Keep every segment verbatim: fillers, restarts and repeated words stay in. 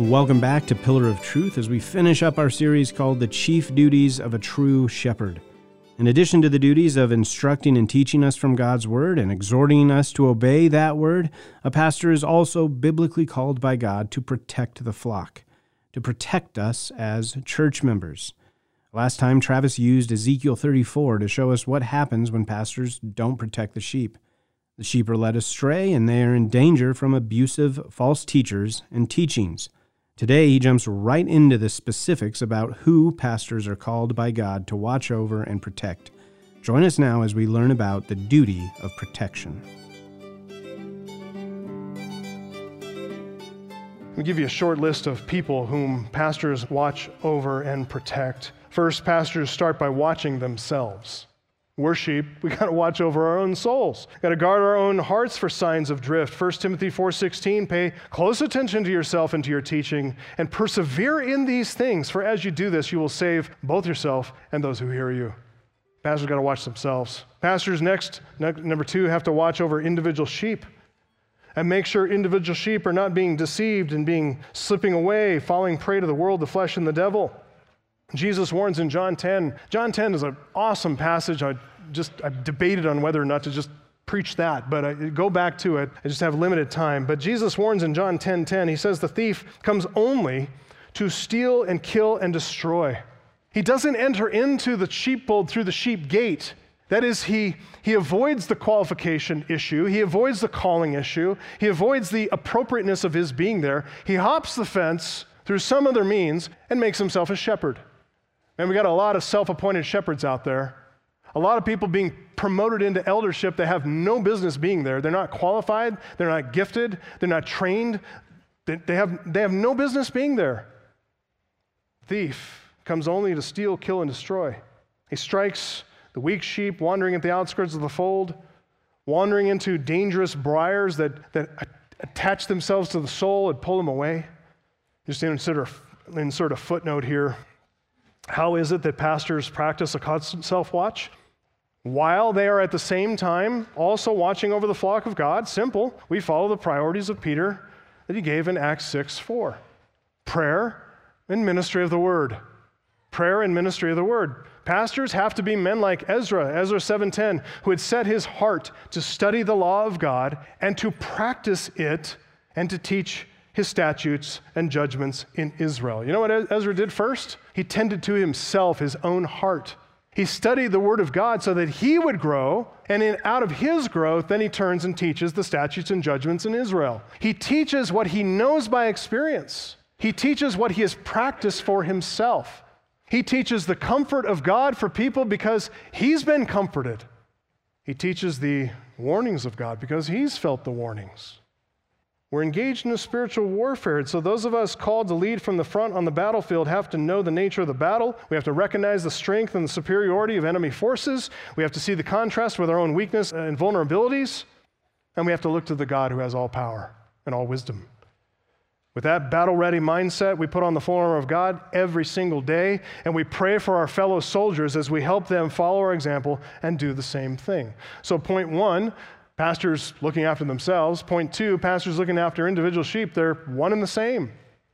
and welcome back to Pillar of Truth as we finish up our series called The Chief Duties of a True Shepherd. In addition to the duties of instructing and teaching us from God's Word and exhorting us to obey that Word, a pastor is also biblically called by God to protect the flock, to protect us as church members. Last time, Travis used Ezekiel thirty-four to show us what happens when pastors don't protect the sheep. The sheep are led astray, and they are in danger from abusive false teachers and teachings. Today, he jumps right into the specifics about who pastors are called by God to watch over and protect. Join us now as we learn about the duty of protection. I'll give you a short list of people whom pastors watch over and protect. First, pastors start by watching themselves. We're sheep. We got to watch over our own souls. Got to guard our own hearts for signs of drift. First Timothy four sixteen, pay close attention to yourself and to your teaching, and persevere in these things, for as you do this, you will save both yourself and those who hear you. Pastors got to watch themselves. Pastors next, number two, have to watch over individual sheep and make sure individual sheep are not being deceived and being slipping away, falling prey to the world, the flesh, and the devil. Jesus warns in John ten. John ten is an awesome passage. I just I've debated on whether or not to just preach that, but I go back to it. I just have limited time. But Jesus warns in John ten ten. He says the thief comes only to steal and kill and destroy. He doesn't enter into the sheepfold through the sheep gate. That is, he, he avoids the qualification issue. He avoids the calling issue. He avoids the appropriateness of his being there. He hops the fence through some other means and makes himself a shepherd. And we got a lot of self-appointed shepherds out there. A lot of people being promoted into eldership that have no business being there. They're not qualified. They're not gifted. They're not trained. They, they have, they have no business being there. Thief comes only to steal, kill, and destroy. He strikes the weak sheep wandering at the outskirts of the fold, wandering into dangerous briars that, that attach themselves to the soul and pull them away. Just insert a, insert a footnote here. How is it that pastors practice a constant self-watch? While they are at the same time also watching over the flock of God? Simple. We follow the priorities of Peter that he gave in Acts six four. Prayer and ministry of the word. Prayer and ministry of the word. Pastors have to be men like Ezra, Ezra seven ten, who had set his heart to study the law of God and to practice it and to teach his statutes and judgments in Israel. You know what Ezra did first? He tended to himself, his own heart. He studied the word of God so that he would grow, and in, out of his growth, then he turns and teaches the statutes and judgments in Israel. He teaches what he knows by experience. He teaches what he has practiced for himself. He teaches the comfort of God for people because he's been comforted. He teaches the warnings of God because he's felt the warnings. We're engaged in a spiritual warfare, and so those of us called to lead from the front on the battlefield have to know the nature of the battle. We have to recognize the strength and the superiority of enemy forces. We have to see the contrast with our own weakness and vulnerabilities, and we have to look to the God who has all power and all wisdom. With that battle-ready mindset, we put on the full armor of God every single day, and we pray for our fellow soldiers as we help them follow our example and do the same thing. So point one, pastors looking after themselves. Point two, pastors looking after individual sheep. They're one and the same.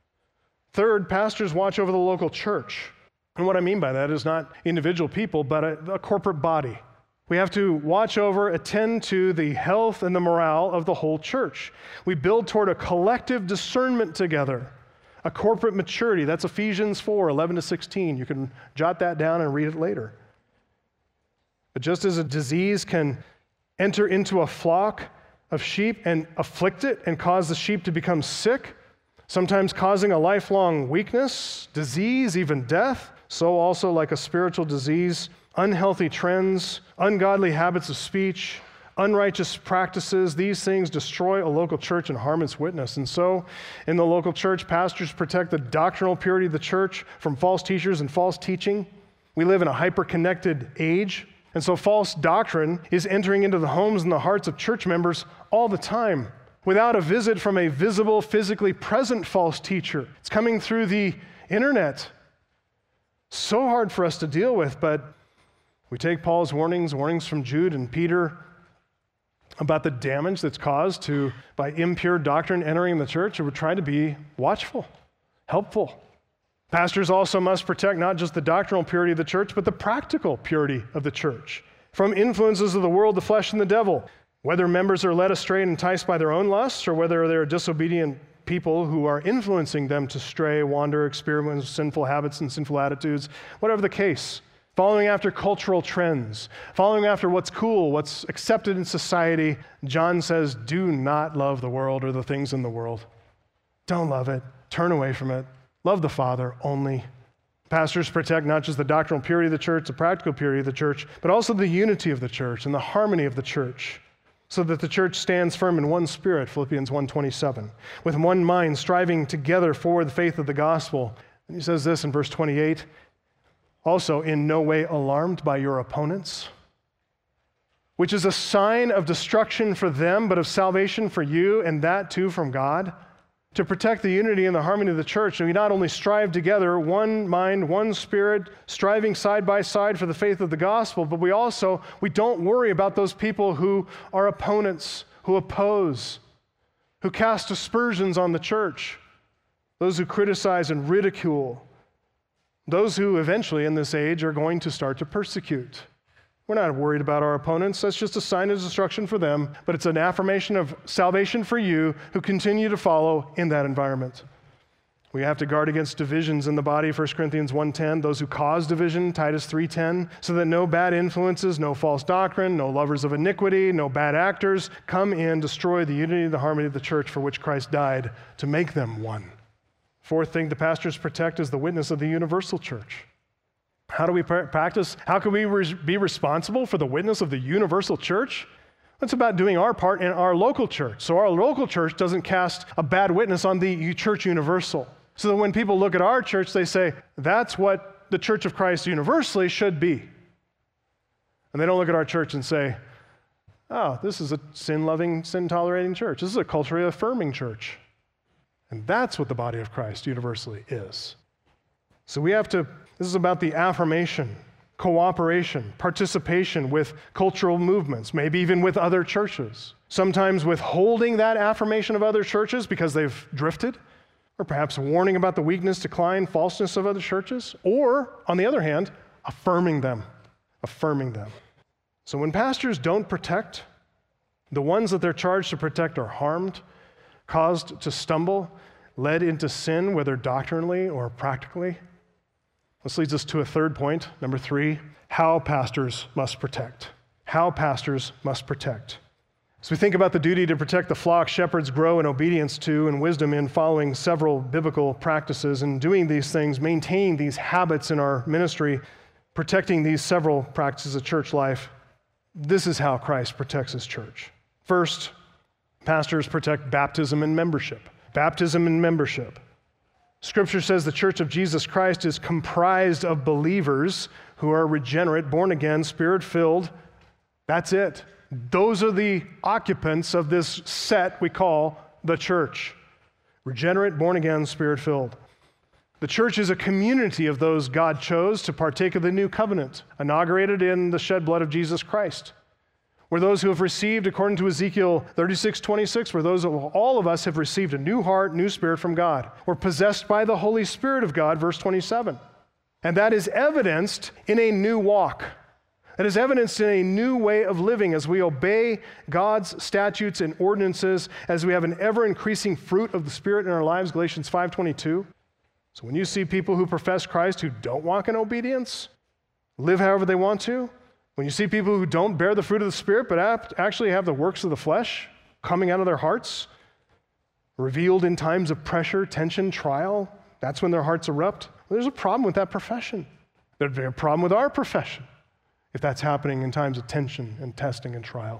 Third, pastors watch over the local church. And what I mean by that is not individual people, but a, a corporate body. We have to watch over, attend to the health and the morale of the whole church. We build toward a collective discernment together, a corporate maturity. That's Ephesians four, eleven to sixteen. You can jot that down and read it later. But just as a disease can enter into a flock of sheep and afflict it and cause the sheep to become sick, sometimes causing a lifelong weakness, disease, even death, so also like a spiritual disease, unhealthy trends, ungodly habits of speech, unrighteous practices, these things destroy a local church and harm its witness. And so, in the local church, pastors protect the doctrinal purity of the church from false teachers and false teaching. We live in a hyper-connected age, and so false doctrine is entering into the homes and the hearts of church members all the time without a visit from a visible, physically present false teacher. It's coming through the internet. So hard for us to deal with, but we take Paul's warnings, warnings from Jude and Peter about the damage that's caused to by impure doctrine entering the church, and we're trying to be watchful. helpful. Pastors also must protect not just the doctrinal purity of the church, but the practical purity of the church from influences of the world, the flesh, and the devil. Whether members are led astray and enticed by their own lusts, or whether they're disobedient people who are influencing them to stray, wander, experiment with sinful habits and sinful attitudes, whatever the case, following after cultural trends, following after what's cool, what's accepted in society, John says, do not love the world or the things in the world. Don't love it. Turn away from it. Love the Father only. Pastors protect not just the doctrinal purity of the church, the practical purity of the church, but also the unity of the church and the harmony of the church, so that the church stands firm in one spirit, Philippians one twenty-seven, with one mind, striving together for the faith of the gospel. And he says this in verse twenty-eight, also in no way alarmed by your opponents, which is a sign of destruction for them, but of salvation for you, and that too from God. To protect the unity and the harmony of the church, and we not only strive together, one mind, one spirit, striving side by side for the faith of the gospel, but we also, we don't worry about those people who are opponents, who oppose, who cast aspersions on the church, those who criticize and ridicule, those who eventually in this age are going to start to persecute. We're not worried about our opponents. That's just a sign of destruction for them, but it's an affirmation of salvation for you who continue to follow in that environment. We have to guard against divisions in the body, First Corinthians one ten, those who cause division, Titus three ten, so that no bad influences, no false doctrine, no lovers of iniquity, no bad actors come in, destroy the unity and the harmony of the church for which Christ died to make them one. Fourth thing the pastors protect is the witness of the universal church. How do we practice? How can we re- be responsible for the witness of the universal church? It's about doing our part in our local church. So our local church doesn't cast a bad witness on the church universal. So that when people look at our church, they say, that's what the Church of Christ universally should be. And they don't look at our church and say, oh, this is a sin-loving, sin-tolerating church. This is a culturally affirming church. And that's what the body of Christ universally is. So we have to This is about the affirmation, cooperation, participation with cultural movements, maybe even with other churches. Sometimes withholding that affirmation of other churches because they've drifted, or perhaps warning about the weakness, decline, falseness of other churches, or, on the other hand, affirming them, affirming them. So when pastors don't protect, the ones that they're charged to protect are harmed, caused to stumble, led into sin, whether doctrinally or practically. This leads us to a third point, number three, how pastors must protect. How pastors must protect. As we think about the duty to protect the flock, shepherds grow in obedience to and wisdom in following several biblical practices and doing these things, maintaining these habits in our ministry, protecting these several practices of church life. This is how Christ protects his church. First, pastors protect baptism and membership. Baptism and membership. Scripture says the Church of Jesus Christ is comprised of believers who are regenerate, born again, spirit-filled. That's it. Those are the occupants of this set we call the church. Regenerate, born again, spirit-filled. The church is a community of those God chose to partake of the new covenant, inaugurated in the shed blood of Jesus Christ. Where those who have received, according to Ezekiel thirty-six twenty-six, where those of all of us have received a new heart, new spirit from God. We're possessed by the Holy Spirit of God, verse twenty-seven. And that is evidenced in a new walk. That is evidenced in a new way of living as we obey God's statutes and ordinances, as we have an ever-increasing fruit of the Spirit in our lives, Galatians five twenty-two. So when you see people who profess Christ who don't walk in obedience, live however they want to, when you see people who don't bear the fruit of the Spirit, but actually have the works of the flesh coming out of their hearts, revealed in times of pressure, tension, trial, that's when their hearts erupt. Well, there's a problem with that profession. There'd be a problem with our profession if that's happening in times of tension and testing and trial.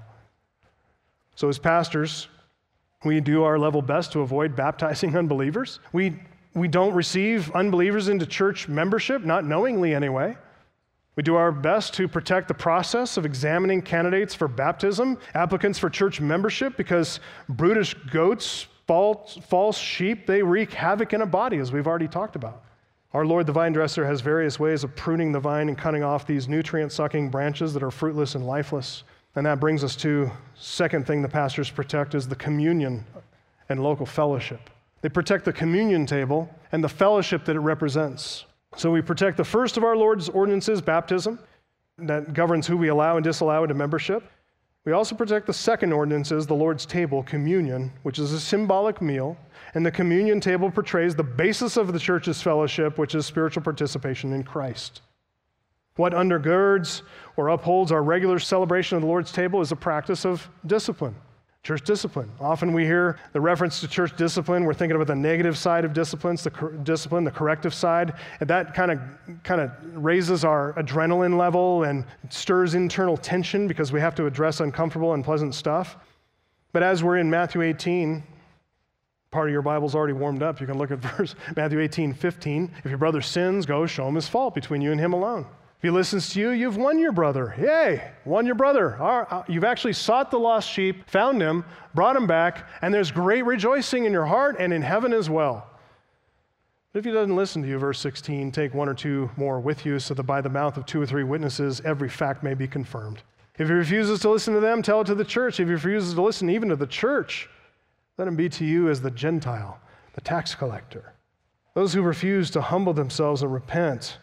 So as pastors, we do our level best to avoid baptizing unbelievers. We, we don't receive unbelievers into church membership, not knowingly anyway. We do our best to protect the process of examining candidates for baptism, applicants for church membership, because brutish goats, false, false sheep, they wreak havoc in a body, as we've already talked about. Our Lord, the vine dresser, has various ways of pruning the vine and cutting off these nutrient-sucking branches that are fruitless and lifeless. And that brings us to second thing the pastors protect is the communion and local fellowship. They protect the communion table and the fellowship that it represents. So we protect the first of our Lord's ordinances, baptism, that governs who we allow and disallow into membership. We also protect the second ordinances, the Lord's table, communion, which is a symbolic meal, and the communion table portrays the basis of the church's fellowship, which is spiritual participation in Christ. What undergirds or upholds our regular celebration of the Lord's table is a practice of discipline, church discipline. Often we hear the reference to church discipline. We're thinking about the negative side of disciplines, the cor- discipline, the corrective side, and that kind of kind of raises our adrenaline level and stirs internal tension because we have to address uncomfortable and unpleasant stuff. But as we're in Matthew eighteen, part of your Bible's already warmed up. You can look at verse Matthew eighteen, fifteen. If your brother sins, go show him his fault between you and him alone. If he listens to you, you've won your brother. Yay, won your brother. You've actually sought the lost sheep, found him, brought him back, and there's great rejoicing in your heart and in heaven as well. But if he doesn't listen to you, verse sixteen, take one or two more with you so that by the mouth of two or three witnesses, every fact may be confirmed. If he refuses to listen to them, tell it to the church. If he refuses to listen even to the church, let him be to you as the Gentile, the tax collector. Those who refuse to humble themselves and repent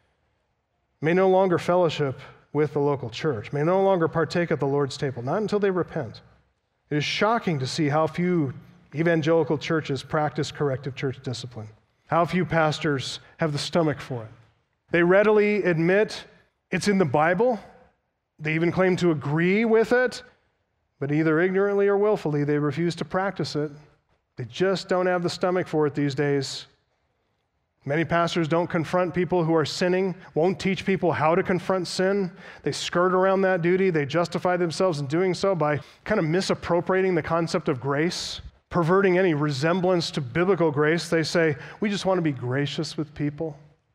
may no longer fellowship with the local church, may no longer partake at the Lord's table, not until they repent. It is shocking to see how few evangelical churches practice corrective church discipline, how few pastors have the stomach for it. They readily admit it's in the Bible. They even claim to agree with it, but either ignorantly or willfully, they refuse to practice it. They just don't have the stomach for it these days. Many pastors don't confront people who are sinning, won't teach people how to confront sin. They skirt around that duty. They justify themselves in doing so by kind of misappropriating the concept of grace, perverting any resemblance to biblical grace. They say, we just want to be gracious with people.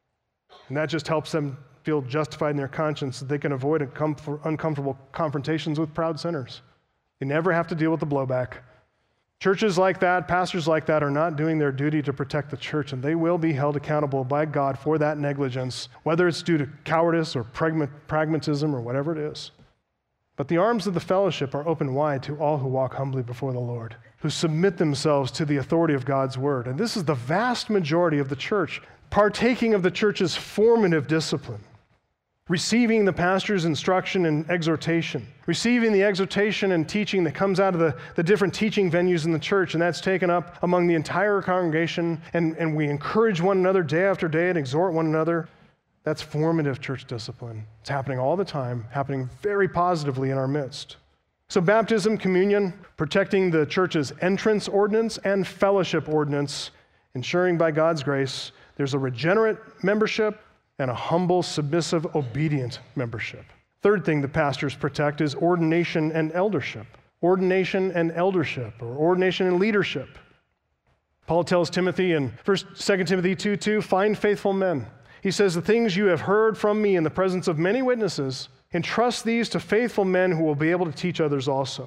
And that just helps them feel justified in their conscience that they can avoid uncomfortable confrontations with proud sinners. They never have to deal with the blowback. Churches like that, pastors like that, are not doing their duty to protect the church, and they will be held accountable by God for that negligence, whether it's due to cowardice or pragmatism or whatever it is. But the arms of the fellowship are open wide to all who walk humbly before the Lord, who submit themselves to the authority of God's word. And this is the vast majority of the church, partaking of the church's formative discipline, receiving the pastor's instruction and exhortation, receiving the exhortation and teaching that comes out of the, the different teaching venues in the church, and that's taken up among the entire congregation, and, and we encourage one another day after day and exhort one another. That's formative church discipline. It's happening all the time, happening very positively in our midst. So baptism, communion, protecting the church's entrance ordinance and fellowship ordinance, ensuring by God's grace there's a regenerate membership and a humble, submissive, obedient membership. Third thing the pastors protect is ordination and eldership. Ordination and eldership, or ordination and leadership. Paul tells Timothy in First, Second Timothy two two, find faithful men. He says, the things you have heard from me in the presence of many witnesses, entrust these to faithful men who will be able to teach others also.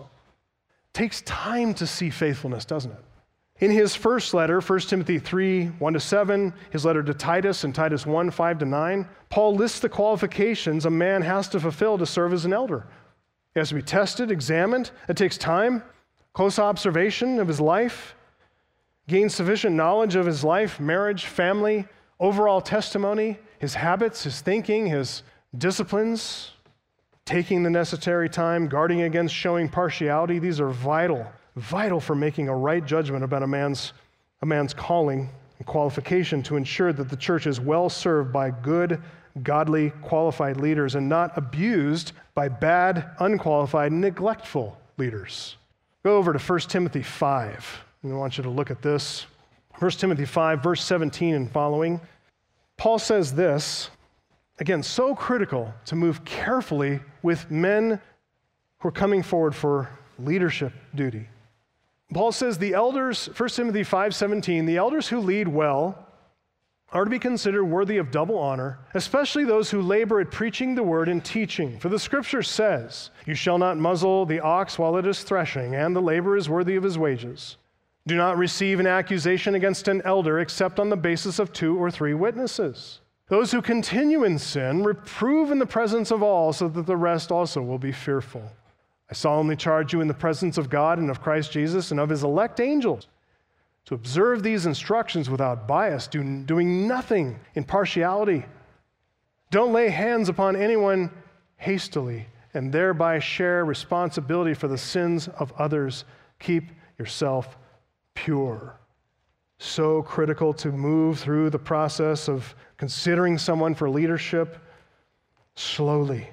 It takes time to see faithfulness, doesn't it? In his first letter, First Timothy three, one to seven, his letter to Titus in Titus one, five to nine, Paul lists the qualifications a man has to fulfill to serve as an elder. He has to be tested, examined. It takes time, close observation of his life, gain sufficient knowledge of his life, marriage, family, overall testimony, his habits, his thinking, his disciplines, taking the necessary time, guarding against showing partiality. These are vital vital for making a right judgment about a man's, a man's calling and qualification to ensure that the church is well served by good, godly, qualified leaders and not abused by bad, unqualified, neglectful leaders. Go over to First Timothy five. I want you to look at this. First Timothy five, verse seventeen and following. Paul says this, again, so critical to move carefully with men who are coming forward for leadership duty. Paul says the elders, First Timothy five seventeen, the elders who lead well are to be considered worthy of double honor, especially those who labor at preaching the word and teaching. For the scripture says, you shall not muzzle the ox while it is threshing, and the laborer is worthy of his wages. Do not receive an accusation against an elder except on the basis of two or three witnesses. Those who continue in sin, reprove in the presence of all, so that the rest also will be fearful. I solemnly charge you in the presence of God and of Christ Jesus and of his elect angels, To observe these instructions without bias, do, doing nothing in partiality. Don't lay hands upon anyone hastily and thereby share responsibility for the sins of others. Keep yourself pure. So critical to move through the process of considering someone for leadership slowly.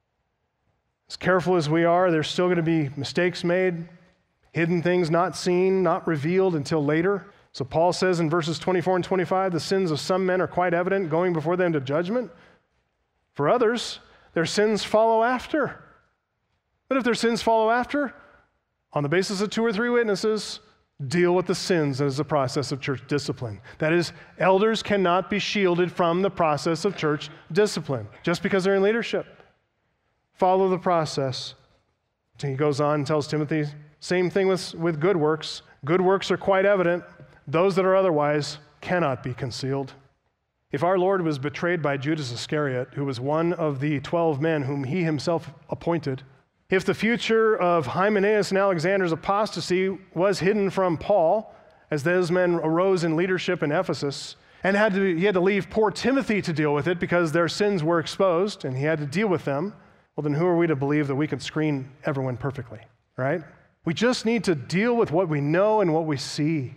As careful as we are, there's still going to be mistakes made, hidden things not seen, not revealed until later. So Paul says in verses twenty-four and twenty-five, the sins of some men are quite evident, going before them to judgment. For others, their sins follow after. But if their sins follow after, on the basis of two or three witnesses, deal with the sins as a process of church discipline. That is, elders cannot be shielded from the process of church discipline just because they're in leadership. Follow the process. He goes on and tells Timothy, same thing with, with good works. Good works are quite evident. Those that are otherwise cannot be concealed. If our Lord was betrayed by Judas Iscariot, who was one of the twelve men whom he himself appointed, if the future of Hymenaeus and Alexander's apostasy was hidden from Paul, as those men arose in leadership in Ephesus, and had to, he had to leave poor Timothy to deal with it because their sins were exposed and he had to deal with them, well, then who are we to believe that we can screen everyone perfectly, right? We just need to deal with what we know and what we see.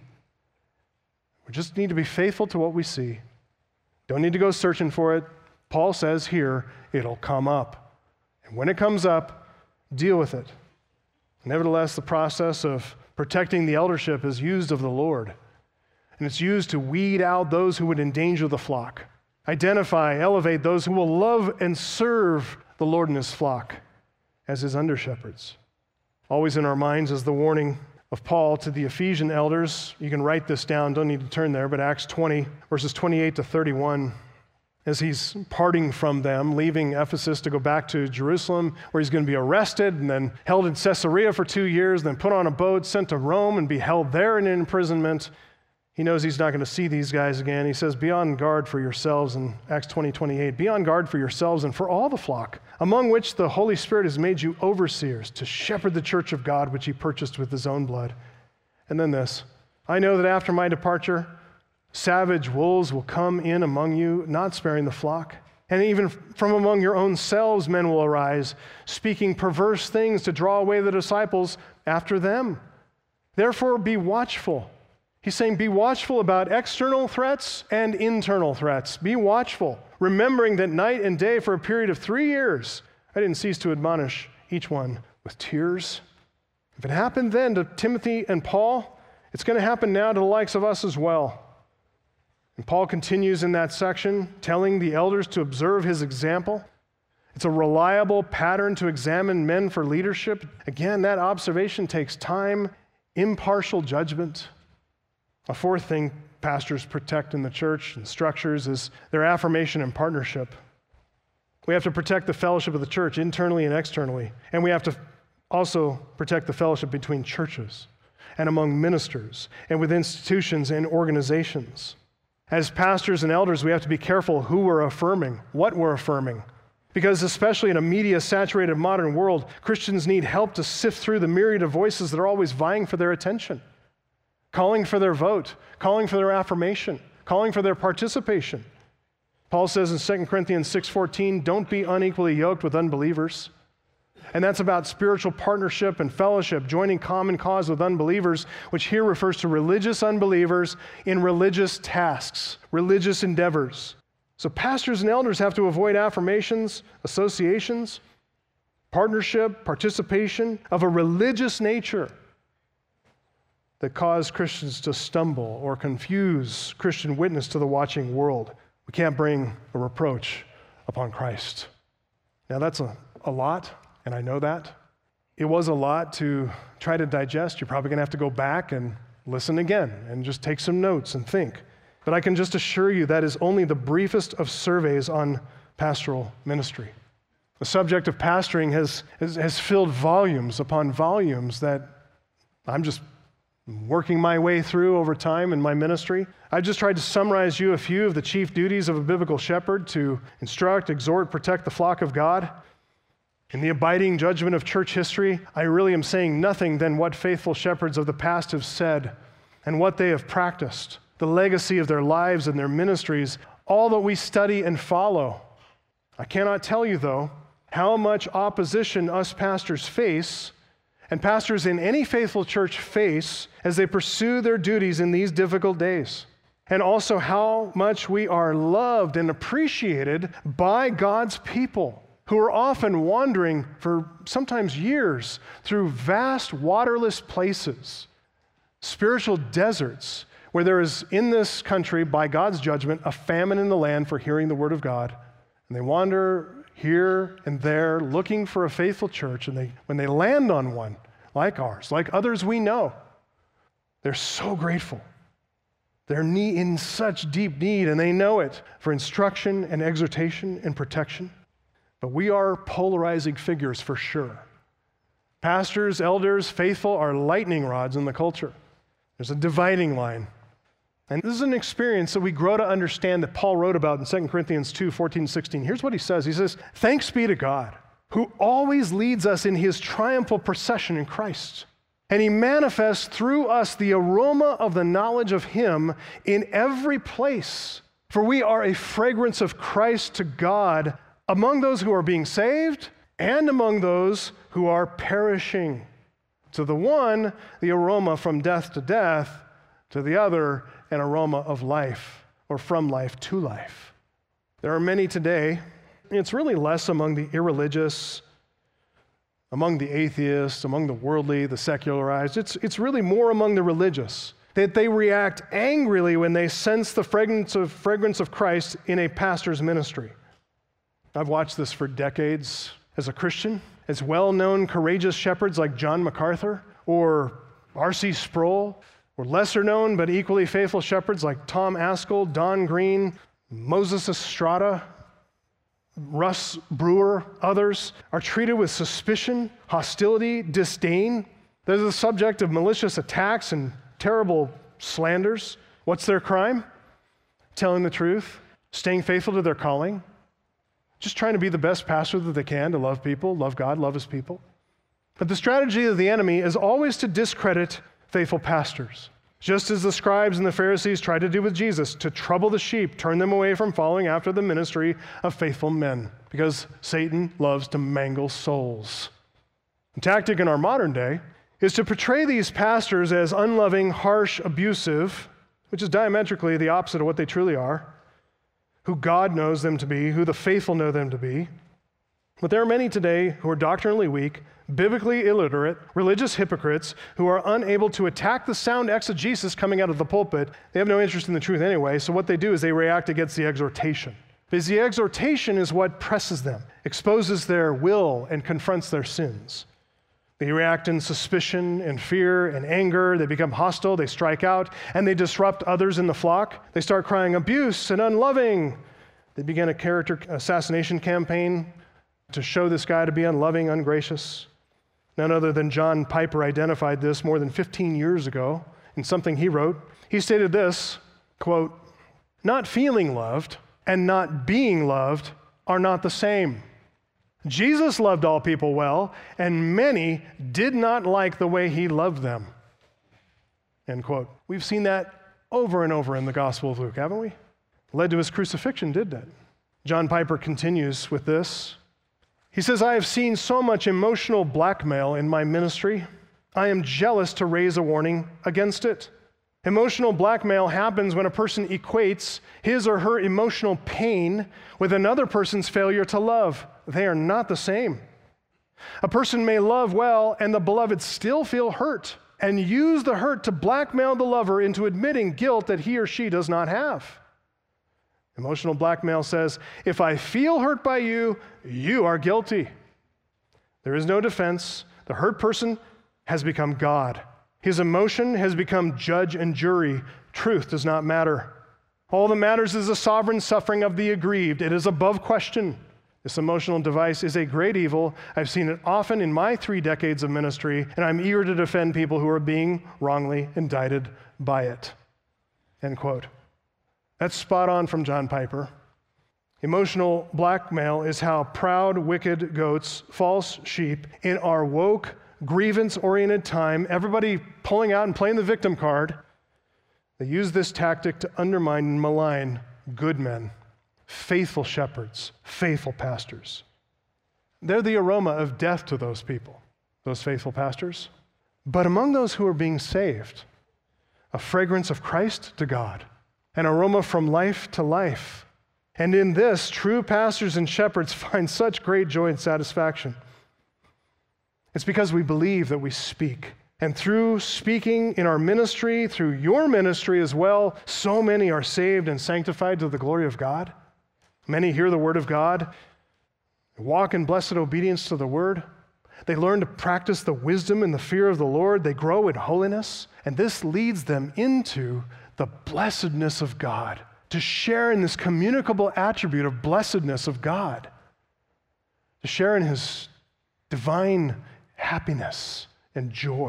We just need to be faithful to what we see. Don't need to go searching for it. Paul says here, it'll come up. And when it comes up, deal with it. Nevertheless, the process of protecting the eldership is used of the Lord. And it's used to weed out those who would endanger the flock. Identify, elevate those who will love and serve the Lord and his flock as his under-shepherds. Always in our minds is the warning of Paul to the Ephesian elders. You can write this down, don't need to turn there, but Acts twenty, verses twenty-eight to thirty-one, as he's parting from them, leaving Ephesus to go back to Jerusalem, where he's going to be arrested and then held in Caesarea for two years, then put on a boat, sent to Rome, and be held there in imprisonment. He knows he's not going to see these guys again. He says, be on guard for yourselves in Acts twenty, twenty-eight. Be on guard for yourselves and for all the flock, among which the Holy Spirit has made you overseers to shepherd the church of God, which he purchased with his own blood. And then this, I know that after my departure, savage wolves will come in among you, not sparing the flock. And even from among your own selves men will arise, speaking perverse things to draw away the disciples after them. Therefore be watchful. He's saying be watchful about external threats and internal threats. Be watchful, remembering that night and day for a period of three years, I didn't cease to admonish each one with tears. If it happened then to Timothy and Paul, it's going to happen now to the likes of us as well. And Paul continues in that section, telling the elders to observe his example. It's a reliable pattern to examine men for leadership. Again, that observation takes time, impartial judgment. A fourth thing pastors protect in the church and structures is their affirmation and partnership. We have to protect the fellowship of the church internally and externally. And we have to also protect the fellowship between churches and among ministers and with institutions and organizations. As pastors and elders, we have to be careful who we're affirming, what we're affirming. Because especially in a media-saturated modern world, Christians need help to sift through the myriad of voices that are always vying for their attention, calling for their vote, calling for their affirmation, calling for their participation. Paul says in Second Corinthians six fourteen, don't be unequally yoked with unbelievers. And that's about spiritual partnership and fellowship, joining common cause with unbelievers, which here refers to religious unbelievers in religious tasks, religious endeavors. So pastors and elders have to avoid affirmations, associations, partnership, participation of a religious nature that cause Christians to stumble or confuse Christian witness to the watching world. We can't bring a reproach upon Christ. Now that's a, a lot, and I know that. It was a lot to try to digest. You're probably going to have to go back and listen again and just take some notes and think. But I can just assure you that is only the briefest of surveys on pastoral ministry. The subject of pastoring has, has, has filled volumes upon volumes that I'm just working my way through over time in my ministry. I've just tried to summarize you a few of the chief duties of a biblical shepherd: to instruct, exhort, protect the flock of God. In the abiding judgment of church history, I really am saying nothing than what faithful shepherds of the past have said and what they have practiced, the legacy of their lives and their ministries, all that we study and follow. I cannot tell you, though, how much opposition us pastors face, and pastors in any faithful church face, as they pursue their duties in these difficult days. And also how much we are loved and appreciated by God's people, who are often wandering for sometimes years through vast waterless places, spiritual deserts, where there is in this country, by God's judgment, a famine in the land for hearing the word of God. And they wander here and there looking for a faithful church, and they, when they land on one like ours, like others we know, they're so grateful. They're in such deep need, and they know it, for instruction and exhortation and protection. But we are polarizing figures for sure. Pastors, elders, faithful are lightning rods in the culture. There's a dividing line. And this is an experience that we grow to understand that Paul wrote about in Second Corinthians two, fourteen, sixteen. Here's what he says. He says, "Thanks be to God, who always leads us in his triumphal procession in Christ. And he manifests through us the aroma of the knowledge of him in every place. For we are a fragrance of Christ to God among those who are being saved and among those who are perishing. To the one, the aroma from death to death, to the other, an aroma of life, or from life to life." There are many today, it's really less among the irreligious, among the atheists, among the worldly, the secularized. It's, it's really more among the religious, that they react angrily when they sense the fragrance of, fragrance of Christ in a pastor's ministry. I've watched this for decades as a Christian. As well-known courageous shepherds like John MacArthur or R C Sproul, or lesser-known but equally faithful shepherds like Tom Askell, Don Green, Moses Estrada, Russ Brewer, others, are treated with suspicion, hostility, disdain. They're the subject of malicious attacks and terrible slanders. What's their crime? Telling the truth, staying faithful to their calling, just trying to be the best pastor that they can, to love people, love God, love his people. But the strategy of the enemy is always to discredit faithful pastors, just as the scribes and the Pharisees tried to do with Jesus, to trouble the sheep, turn them away from following after the ministry of faithful men, because Satan loves to mangle souls. The tactic in our modern day is to portray these pastors as unloving, harsh, abusive, which is diametrically the opposite of what they truly are, who God knows them to be, who the faithful know them to be. But there are many today who are doctrinally weak, biblically illiterate, religious hypocrites who are unable to attack the sound exegesis coming out of the pulpit. They have no interest in the truth anyway, so what they do is they react against the exhortation. Because the exhortation is what presses them, exposes their will, and confronts their sins. They react in suspicion and fear and anger. They become hostile. They strike out, and they disrupt others in the flock. They start crying abuse and unloving. They begin a character assassination campaign to show this guy to be unloving, ungracious. None other than John Piper identified this more than fifteen years ago in something he wrote. He stated this, quote, "Not feeling loved and not being loved are not the same. Jesus loved all people well, and many did not like the way he loved them." End quote. We've seen that over and over in the Gospel of Luke, haven't we? Led to his crucifixion, did that? John Piper continues with this. He says, "I have seen so much emotional blackmail in my ministry. I am jealous to raise a warning against it. Emotional blackmail happens when a person equates his or her emotional pain with another person's failure to love. They are not the same. A person may love well and the beloved still feel hurt and use the hurt to blackmail the lover into admitting guilt that he or she does not have. Emotional blackmail says, if I feel hurt by you, you are guilty. There is no defense. The hurt person has become God. His emotion has become judge and jury. Truth does not matter. All that matters is the sovereign suffering of the aggrieved. It is above question. This emotional device is a great evil. I've seen it often in my three decades of ministry, and I'm eager to defend people who are being wrongly indicted by it." End quote. That's spot on from John Piper. Emotional blackmail is how proud, wicked goats, false sheep, in our woke, grievance-oriented time, everybody pulling out and playing the victim card, They use this tactic to undermine and malign good men, faithful shepherds, faithful pastors. They're the aroma of death to those people, those faithful pastors. But among those who are being saved, a fragrance of Christ to God, an aroma from life to life. And in this, true pastors and shepherds find such great joy and satisfaction. It's because we believe that we speak. And through speaking in our ministry, through your ministry as well, so many are saved and sanctified to the glory of God. Many hear the word of God, walk in blessed obedience to the word. They learn to practice the wisdom and the fear of the Lord. They grow in holiness. And this leads them into the blessedness of God, to share in this communicable attribute of blessedness of God, to share in his divine happiness and joy.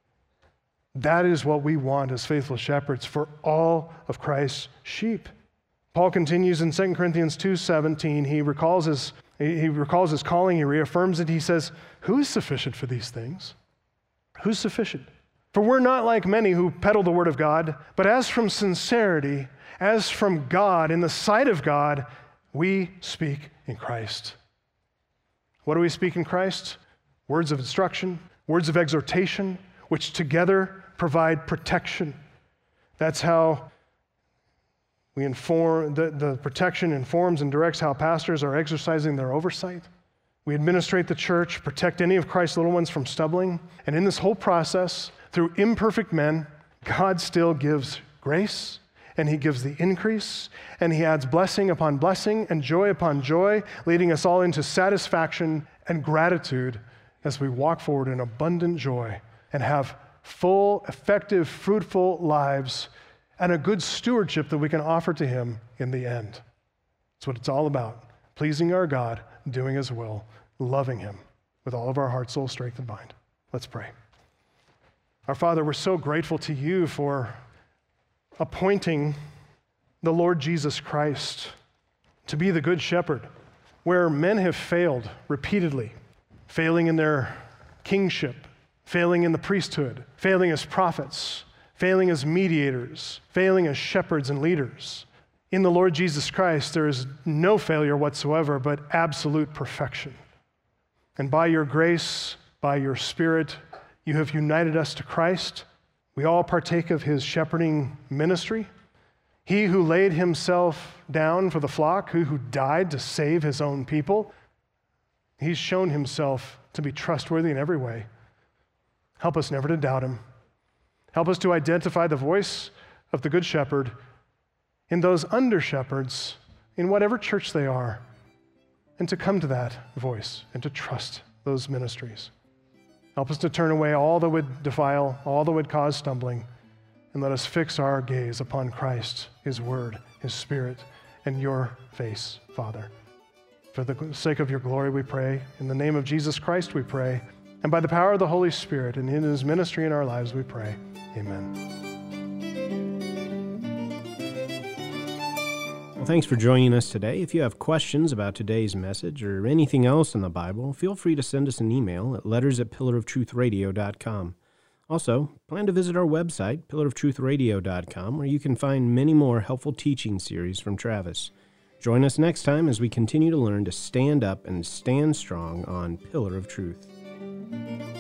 That is what we want as faithful shepherds for all of Christ's sheep. Paul continues in Second Corinthians two seventeen. He recalls his, he recalls his calling. He reaffirms it. He says, who is sufficient for these things? Who's sufficient? For we're not like many who peddle the word of God, but as from sincerity, as from God, in the sight of God, we speak in Christ. What do we speak in Christ? Words of instruction, words of exhortation, which together provide protection. That's how we inform, the, the protection informs and directs how pastors are exercising their oversight. We administrate the church, protect any of Christ's little ones from stumbling. And in this whole process, through imperfect men, God still gives grace, and he gives the increase, and he adds blessing upon blessing and joy upon joy, leading us all into satisfaction and gratitude as we walk forward in abundant joy and have full, effective, fruitful lives and a good stewardship that we can offer to him in the end. That's what it's all about, pleasing our God, doing his will, loving him with all of our heart, soul, strength, and mind. Let's pray. Our Father, we're so grateful to you for appointing the Lord Jesus Christ to be the good shepherd, where men have failed repeatedly, failing in their kingship, failing in the priesthood, failing as prophets, failing as mediators, failing as shepherds and leaders. In the Lord Jesus Christ, there is no failure whatsoever, but absolute perfection. And by your grace, by your Spirit, you have united us to Christ. We all partake of his shepherding ministry. He who laid himself down for the flock, who, who died to save his own people, he's shown himself to be trustworthy in every way. Help us never to doubt him. Help us to identify the voice of the Good Shepherd in those under-shepherds, in whatever church they are, and to come to that voice and to trust those ministries. Help us to turn away all that would defile, all that would cause stumbling, and let us fix our gaze upon Christ, his word, his Spirit, and your face, Father. For the sake of your glory, we pray. In the name of Jesus Christ, we pray. And by the power of the Holy Spirit and in his ministry in our lives, we pray. Amen. Well, thanks for joining us today. If you have questions about today's message or anything else in the Bible, feel free to send us an email at letters at pillar of truth radio dot com. Also, plan to visit our website, pillar of truth radio dot com, where you can find many more helpful teaching series from Travis. Join us next time as we continue to learn to stand up and stand strong on Pillar of Truth.